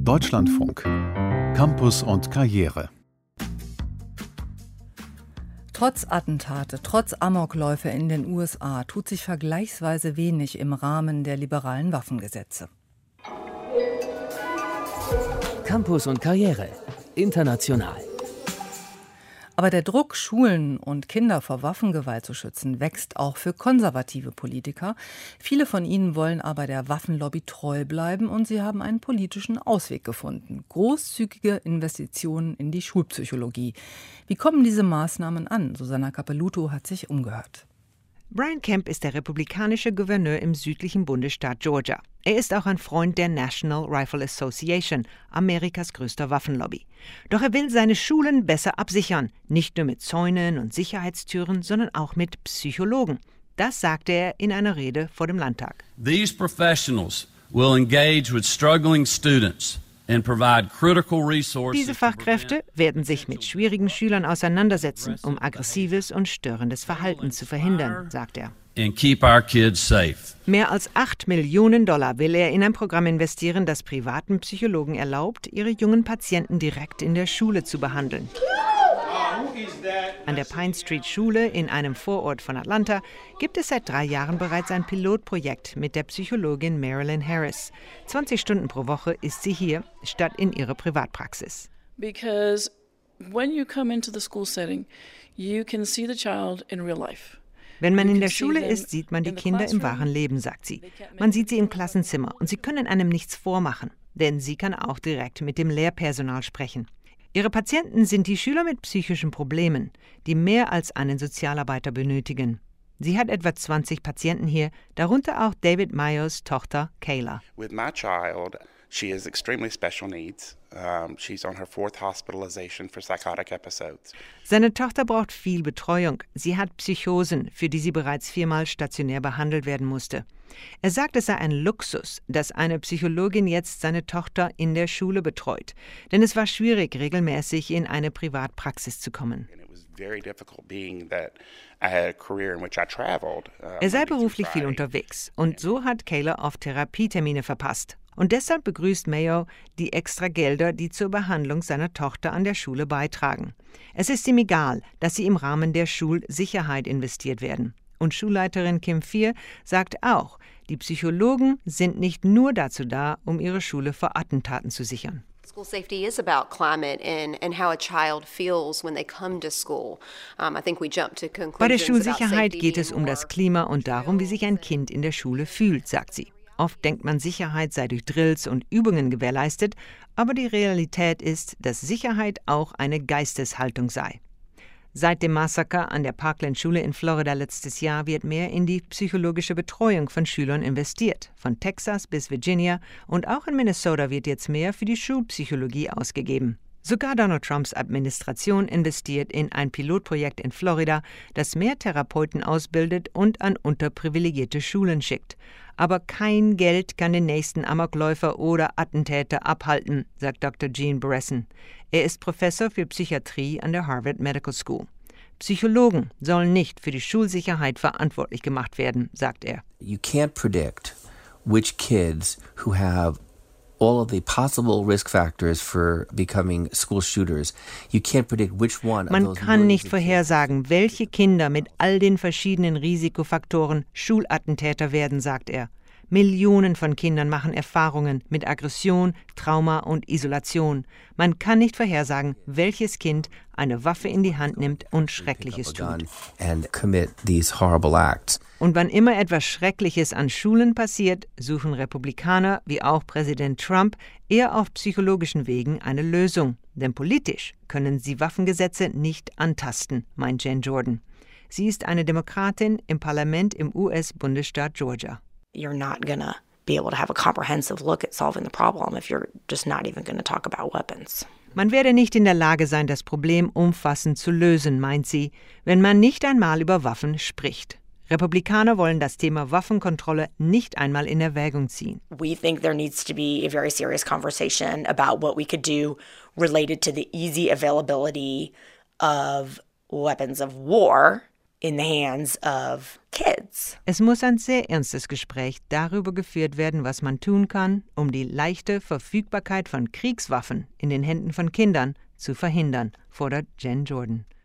Deutschlandfunk. Campus und Karriere. Trotz Attentate, trotz Amokläufe in den USA tut sich vergleichsweise wenig im Rahmen der liberalen Waffengesetze. Campus und Karriere. International. Aber der Druck, Schulen und Kinder vor Waffengewalt zu schützen, wächst auch für konservative Politiker. Viele von ihnen wollen aber der Waffenlobby treu bleiben und sie haben einen politischen Ausweg gefunden. Großzügige Investitionen in die Schulpsychologie. Wie kommen diese Maßnahmen an? Susanna Capelouto hat sich umgehört. Brian Kemp ist der republikanische Gouverneur im südlichen Bundesstaat Georgia. Er ist auch ein Freund der National Rifle Association, Amerikas größter Waffenlobby. Doch er will seine Schulen besser absichern, nicht nur mit Zäunen und Sicherheitstüren, sondern auch mit Psychologen. Das sagte er in einer Rede vor dem Landtag. These professionals will engage with struggling students. Diese Fachkräfte werden sich mit schwierigen Schülern auseinandersetzen, um aggressives und störendes Verhalten zu verhindern, sagt er. Mehr als $8 Millionen will er in ein Programm investieren, das privaten Psychologen erlaubt, ihre jungen Patienten direkt in der Schule zu behandeln. An der Pine Street Schule in einem Vorort von Atlanta gibt es seit 3 Jahren bereits ein Pilotprojekt mit der Psychologin Marilyn Harris. 20 Stunden pro Woche ist sie hier, statt in ihrer Privatpraxis. Because when you come into the school setting, you can see the child in real life. Wenn man in der Schule ist, sieht man die Kinder im wahren Leben, sagt sie. Man sieht sie im Klassenzimmer und sie können einem nichts vormachen, denn sie kann auch direkt mit dem Lehrpersonal sprechen. Ihre Patienten sind die Schüler mit psychischen Problemen, die mehr als einen Sozialarbeiter benötigen. Sie hat etwa 20 Patienten hier, darunter auch David Mayos Tochter Kayla. With my child, she has extremely special needs. She's on her 4th hospitalization for psychotic episodes. Seine Tochter braucht viel Betreuung. Sie hat Psychosen, für die sie bereits 4-mal stationär behandelt werden musste. Er sagt, es sei ein Luxus, dass eine Psychologin jetzt seine Tochter in der Schule betreut. Denn es war schwierig, regelmäßig in eine Privatpraxis zu kommen. Er sei beruflich viel unterwegs und so hat Kayla oft Therapietermine verpasst. Und deshalb begrüßt Mayo die extra Gelder, die zur Behandlung seiner Tochter an der Schule beitragen. Es ist ihm egal, dass sie im Rahmen der Schulsicherheit investiert werden. Und Schulleiterin Kim Fear sagt auch, die Psychologen sind nicht nur dazu da, um ihre Schule vor Attentaten zu sichern. School safety is about climate and how a child feels when they come to school. I think we jump to conclusions. Bei der Schulsicherheit geht es um das Klima und darum, wie sich ein Kind in der Schule fühlt, sagt sie. Oft denkt man, Sicherheit sei durch Drills und Übungen gewährleistet, aber die Realität ist, dass Sicherheit auch eine Geisteshaltung sei. Seit dem Massaker an der Parkland-Schule in Florida letztes Jahr wird mehr in die psychologische Betreuung von Schülern investiert. Von Texas bis Virginia und auch in Minnesota wird jetzt mehr für die Schulpsychologie ausgegeben. Sogar Donald Trumps Administration investiert in ein Pilotprojekt in Florida, das mehr Therapeuten ausbildet und an unterprivilegierte Schulen schickt. Aber kein Geld kann den nächsten Amokläufer oder Attentäter abhalten, sagt Dr. Gene Bresson. Er ist Professor für Psychiatrie an der Harvard Medical School. Psychologen sollen nicht für die Schulsicherheit verantwortlich gemacht werden, sagt er. You can't predict which kids who have all of the possible risk factors for becoming school shooters. You can't predict which one of those. Man kann nicht vorhersagen, welche Kinder mit all den verschiedenen Risikofaktoren Schulattentäter werden, sagt er. Millionen von Kindern machen Erfahrungen mit Aggression, Trauma und Isolation. Man kann nicht vorhersagen, welches Kind eine Waffe in die Hand nimmt und Schreckliches tut. Und wann immer etwas Schreckliches an Schulen passiert, suchen Republikaner wie auch Präsident Trump eher auf psychologischen Wegen eine Lösung. Denn politisch können sie Waffengesetze nicht antasten, meint Jen Jordan. Sie ist eine Demokratin im Parlament im US-Bundesstaat Georgia. You're not gonna be able to have a comprehensive look at solving the problem if you're just not even going to talk about weapons. Man werde nicht in der Lage sein, das Problem umfassend zu lösen, meint sie, wenn man nicht einmal über Waffen spricht. Republikaner wollen das Thema Waffenkontrolle nicht einmal in Erwägung ziehen. We think there needs to be a very serious conversation about what we could do related to the easy availability of weapons of war. in the hands of kids. Es muss ein sehr ernstes Gespräch darüber geführt werden, was man tun kann, um die leichte Verfügbarkeit von Kriegswaffen in den Händen von Kindern zu verhindern, fordert Jen Jordan.